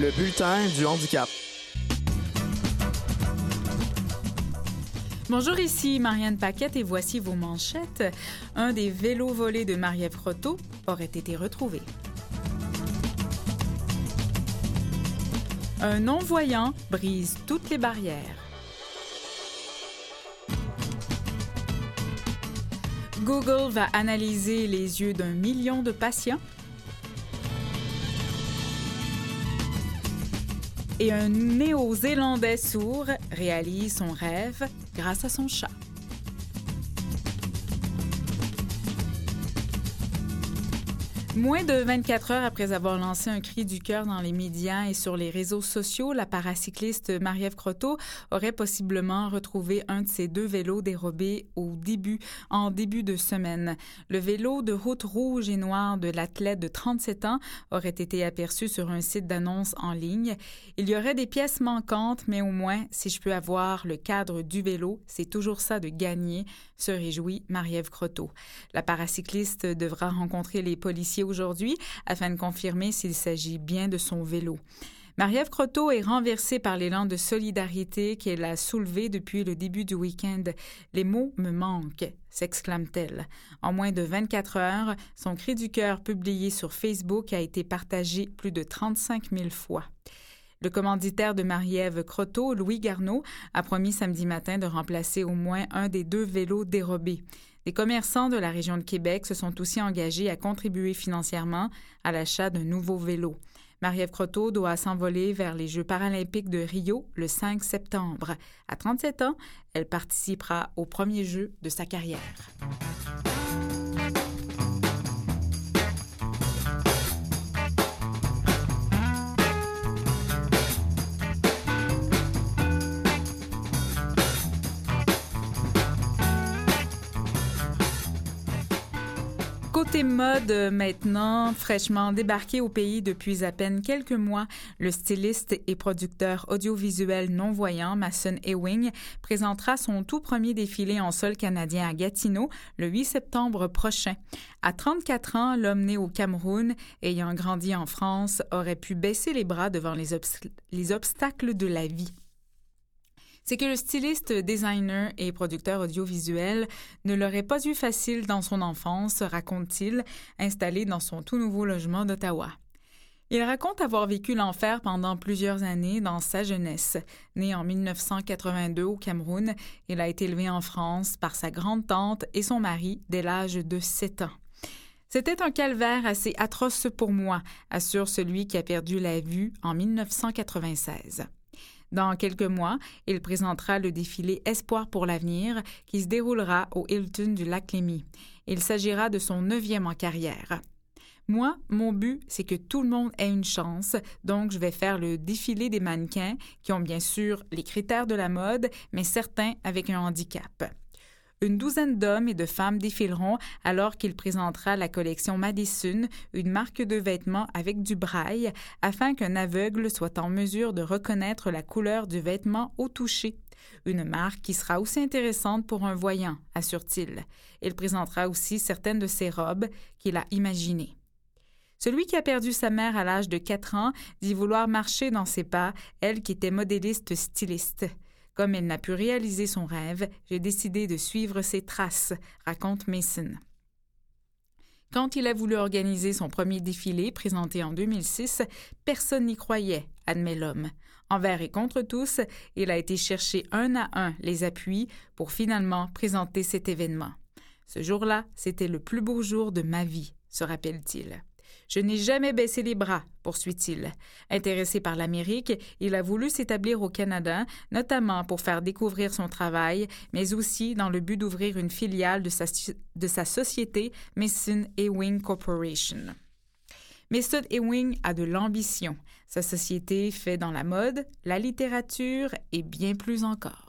Le bulletin du handicap. Bonjour, ici Marianne Paquette et voici vos manchettes. Un des vélos volés de Marie-Ève Croteau aurait été retrouvé. Un non-voyant brise toutes les barrières. Google va analyser les yeux d'1 million de patients. Et un Néo-Zélandais sourd réalise son rêve grâce à son chat. Moins de 24 heures après avoir lancé un cri du cœur dans les médias et sur les réseaux sociaux, la paracycliste Marie-Ève Croteau aurait possiblement retrouvé un de ses 2 vélos dérobés en début de semaine. Le vélo de route rouge et noir de l'athlète de 37 ans aurait été aperçu sur un site d'annonces en ligne. Il y aurait des pièces manquantes, mais au moins, si je peux avoir le cadre du vélo, c'est toujours ça de gagner, se réjouit Marie-Ève Croteau. La paracycliste devra rencontrer les policiers aujourd'hui afin de confirmer s'il s'agit bien de son vélo. Marie-Ève Croteau est renversée par l'élan de solidarité qu'elle a soulevé depuis le début du week-end. « Les mots me manquent », s'exclame-t-elle. En moins de 24 heures, son cri du cœur publié sur Facebook a été partagé plus de 35 000 fois. Le commanditaire de Marie-Ève Croteau, Louis Garneau, a promis samedi matin de remplacer au moins un des 2 vélos dérobés. Les commerçants de la région de Québec se sont aussi engagés à contribuer financièrement à l'achat d'un nouveau vélo. Marie-Ève Croteau doit s'envoler vers les Jeux paralympiques de Rio le 5 septembre. À 37 ans, elle participera aux premiers Jeux de sa carrière. Côté mode, maintenant, fraîchement débarqué au pays depuis à peine quelques mois, le styliste et producteur audiovisuel non-voyant Mason Ewing présentera son tout premier défilé en sol canadien à Gatineau le 8 septembre prochain. À 34 ans, l'homme né au Cameroun, ayant grandi en France, aurait pu baisser les bras devant les obstacles de la vie. C'est que le styliste, designer et producteur audiovisuel ne l'aurait pas eu facile dans son enfance, raconte-t-il, installé dans son tout nouveau logement d'Ottawa. Il raconte avoir vécu l'enfer pendant plusieurs années dans sa jeunesse. Né en 1982 au Cameroun, il a été élevé en France par sa grande-tante et son mari dès l'âge de 7 ans. C'était un calvaire assez atroce pour moi, assure celui qui a perdu la vue en 1996. Dans quelques mois, il présentera le défilé Espoir pour l'avenir qui se déroulera au Hilton du Lac-Lémy. Il s'agira de son 9e en carrière. Moi, mon but, c'est que tout le monde ait une chance, donc je vais faire le défilé des mannequins qui ont bien sûr les critères de la mode, mais certains avec un handicap. Une douzaine d'hommes et de femmes défileront alors qu'il présentera la collection Madison, une marque de vêtements avec du braille, afin qu'un aveugle soit en mesure de reconnaître la couleur du vêtement au toucher. Une marque qui sera aussi intéressante pour un voyant, assure-t-il. Il présentera aussi certaines de ses robes qu'il a imaginées. Celui qui a perdu sa mère à l'âge de 4 ans dit vouloir marcher dans ses pas, elle qui était modéliste styliste. Comme elle n'a pu réaliser son rêve, j'ai décidé de suivre ses traces, raconte Mason. Quand il a voulu organiser son premier défilé, présenté en 2006, personne n'y croyait, admet l'homme. Envers et contre tous, il a été chercher un à un les appuis pour finalement présenter cet événement. Ce jour-là, c'était le plus beau jour de ma vie, se rappelle-t-il. Je n'ai jamais baissé les bras, poursuit-il. Intéressé par l'Amérique, il a voulu s'établir au Canada, notamment pour faire découvrir son travail, mais aussi dans le but d'ouvrir une filiale de sa société Mason Ewing Corporation. Mason Ewing a de l'ambition. Sa société fait dans la mode, la littérature et bien plus encore.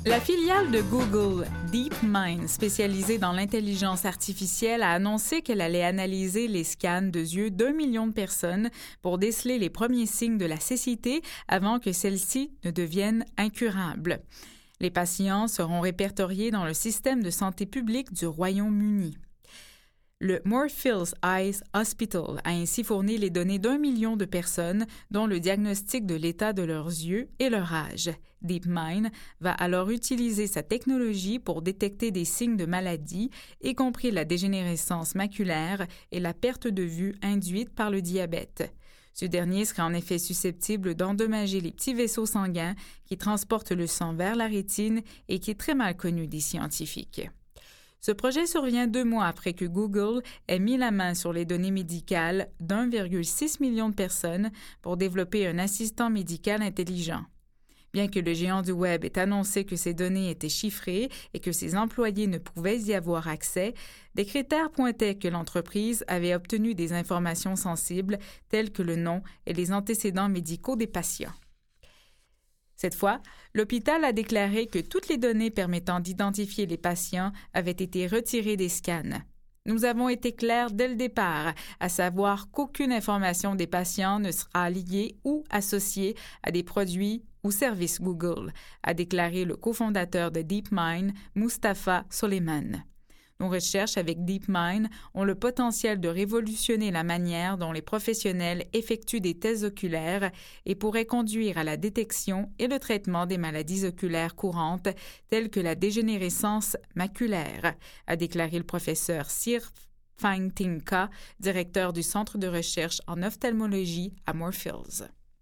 La filiale de Google, DeepMind, spécialisée dans l'intelligence artificielle, a annoncé qu'elle allait analyser les scans de yeux d'1 million de personnes pour déceler les premiers signes de la cécité avant que celle-ci ne devienne incurable. Les patients seront répertoriés dans le système de santé publique du Royaume-Uni. Le Moorfields Eye Hospital a ainsi fourni les données d'1 million de personnes, dont le diagnostic de l'état de leurs yeux et leur âge. DeepMind va alors utiliser sa technologie pour détecter des signes de maladie, y compris la dégénérescence maculaire et la perte de vue induite par le diabète. Ce dernier serait en effet susceptible d'endommager les petits vaisseaux sanguins qui transportent le sang vers la rétine et qui est très mal connu des scientifiques. Ce projet survient 2 mois après que Google ait mis la main sur les données médicales d'1,6 million de personnes pour développer un assistant médical intelligent. Bien que le géant du Web ait annoncé que ces données étaient chiffrées et que ses employés ne pouvaient y avoir accès, des critères pointaient que l'entreprise avait obtenu des informations sensibles telles que le nom et les antécédents médicaux des patients. Cette fois, l'hôpital a déclaré que toutes les données permettant d'identifier les patients avaient été retirées des scans. Nous avons été clairs dès le départ, à savoir qu'aucune information des patients ne sera liée ou associée à des produits ou services Google, a déclaré le cofondateur de DeepMind, Mustafa Soleiman. Nos recherches avec DeepMind ont le potentiel de révolutionner la manière dont les professionnels effectuent des tests oculaires et pourraient conduire à la détection et le traitement des maladies oculaires courantes telles que la dégénérescence maculaire, a déclaré le professeur Sir Phang Tinka, directeur du Centre de recherche en ophtalmologie à Moorfields.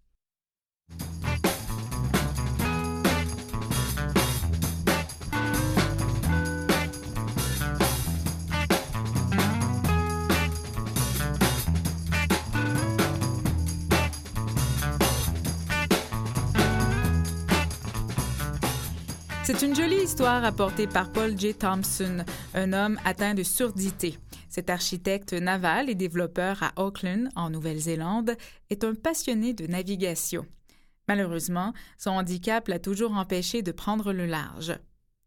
C'est une jolie histoire rapportée par Paul J. Thompson, un homme atteint de surdité. Cet architecte naval et développeur à Auckland, en Nouvelle-Zélande, est un passionné de navigation. Malheureusement, son handicap l'a toujours empêché de prendre le large,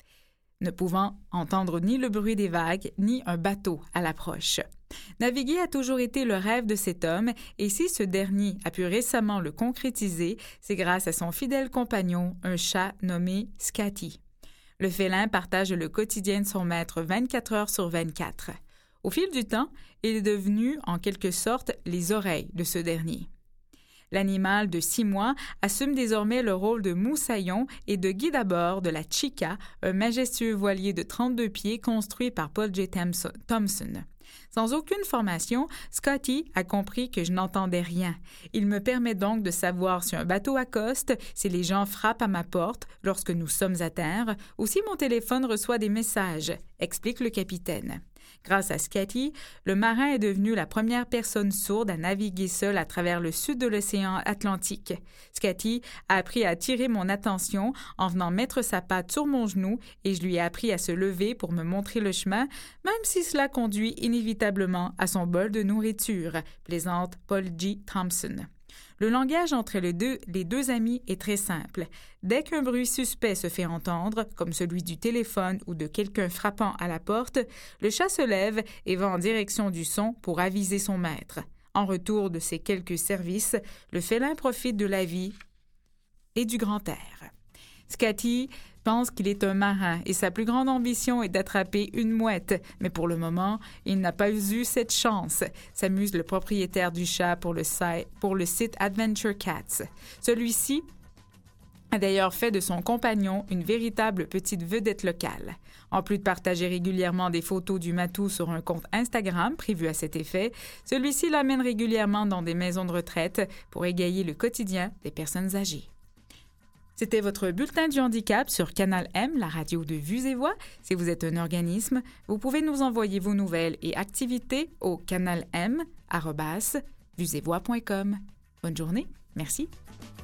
ne pouvant entendre ni le bruit des vagues, ni un bateau à l'approche. Naviguer a toujours été le rêve de cet homme, et si ce dernier a pu récemment le concrétiser, c'est grâce à son fidèle compagnon, un chat nommé Scotty. Le félin partage le quotidien de son maître 24 heures sur 24. Au fil du temps, il est devenu, en quelque sorte, les oreilles de ce dernier. L'animal de 6 mois assume désormais le rôle de moussaillon et de guide à bord de la Chica, un majestueux voilier de 32 pieds construit par Paul J. Thompson. Sans aucune formation, Scotty a compris que je n'entendais rien. Il me permet donc de savoir si un bateau accoste, si les gens frappent à ma porte lorsque nous sommes à terre ou si mon téléphone reçoit des messages, explique le capitaine. Grâce à Scotty, le marin est devenu la première personne sourde à naviguer seul à travers le sud de l'océan Atlantique. Scotty a appris à attirer mon attention en venant mettre sa patte sur mon genou et je lui ai appris à se lever pour me montrer le chemin, même si cela conduit inévitablement à son bol de nourriture, plaisante Paul J. Thompson. Le langage entre les deux amis est très simple. Dès qu'un bruit suspect se fait entendre, comme celui du téléphone ou de quelqu'un frappant à la porte, le chat se lève et va en direction du son pour aviser son maître. En retour de ces quelques services, le félin profite de la vie et du grand air. Scotty pense qu'il est un marin et sa plus grande ambition est d'attraper une mouette, mais pour le moment, il n'a pas eu cette chance, s'amuse le propriétaire du chat pour le site Adventure Cats. Celui-ci a d'ailleurs fait de son compagnon une véritable petite vedette locale. En plus de partager régulièrement des photos du matou sur un compte Instagram prévu à cet effet, celui-ci l'amène régulièrement dans des maisons de retraite pour égayer le quotidien des personnes âgées. C'était votre bulletin du handicap sur Canal M, la radio de Vues et Voix. Si vous êtes un organisme, vous pouvez nous envoyer vos nouvelles et activités au canalm@vuesetvoix.com. Bonne journée, merci.